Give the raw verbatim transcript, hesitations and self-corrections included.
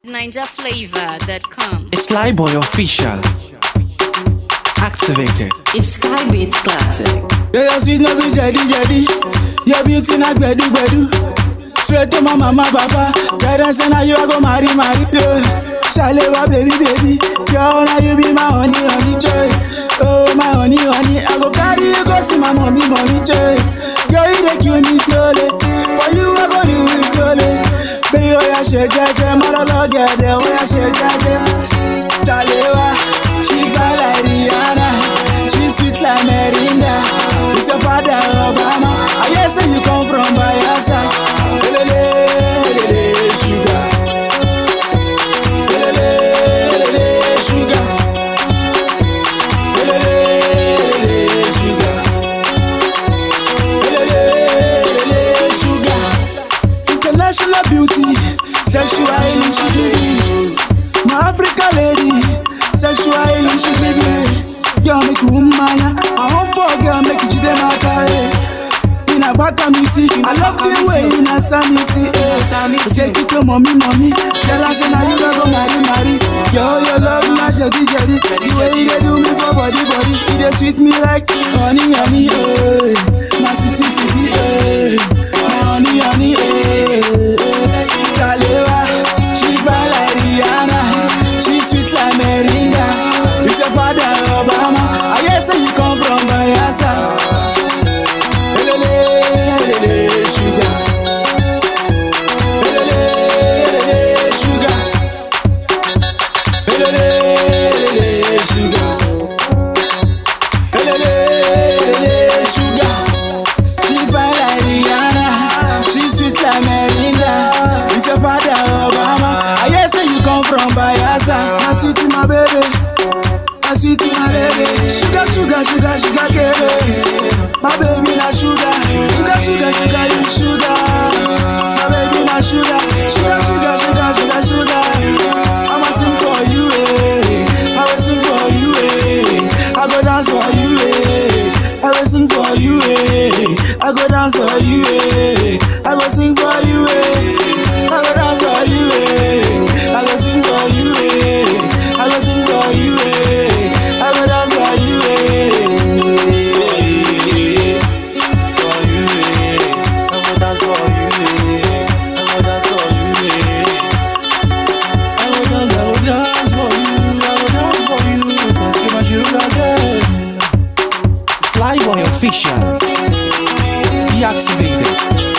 Niger Flavor dot com. It's Flyboy official. Activated. It's Skybeat Classic. Yeah, your sweet love is jelly jelly. Your beauty not bedu bedu. Straight to my mama papa. Guidance and now you a go marry marry. Yeah. Shalewa baby baby. Girl now you be my honey honey joy. Oh my honey honey. I go carry you go see my mommy mommy joy. Girl you dey kill me slowly. For you I go do it slowly. Baby oh yeah shake jaje. Malolo get there. Oh yeah shake jaje. Shalewa. She fine like Rihanna. She sweet like Merinda. It's your father Obama. I hear say you come from Bayelsa. Lele, lele, sugar. Lele, lele, sugar. Lele, lele, sugar. Lele, lele, sugar. International beauty, sexual healing she give me. My African lady, sexual healing she give me. Girl make you woman, I want for girl make you them out there. In a back of me see, I love the way in a sunny see. Take it to mommy, mommy. Tell us now you go marry, marry. Yo, your love my jelly, jelly. The way you do me for body, body. You dey sweet me like honey, honey, eh. My sweetie, sweetie, eh. My honey, honey, eh. Shalewa, she fine like Rihanna. She sweet like Merinda. It's your father Obama. I hear say you come from Bayelsa. Sugar, sugar, sugar, sugar. She fine like Rihanna, she sweet like Merinda. It's your father Obama. I hear say you come from Bayelsa. My sweetie, my baby, my sweetie, my baby. Sugar, sugar, sugar, sugar, baby. My baby, na sugar. Sugar, sugar, sugar, you sugar. My baby, na sugar. Sugar, sugar, sugar, sugar, sugar. I'ma sing for you, eh. I will sing for you, eh. I go dance for you, eh. I will sing for you, eh. I go dance for you, eh. I will sing for you, eh. I go dance for you, eh. I will sing for you, eh. I will sing for you, eh. I go dance for you, eh. Flyboy official. Deactivated.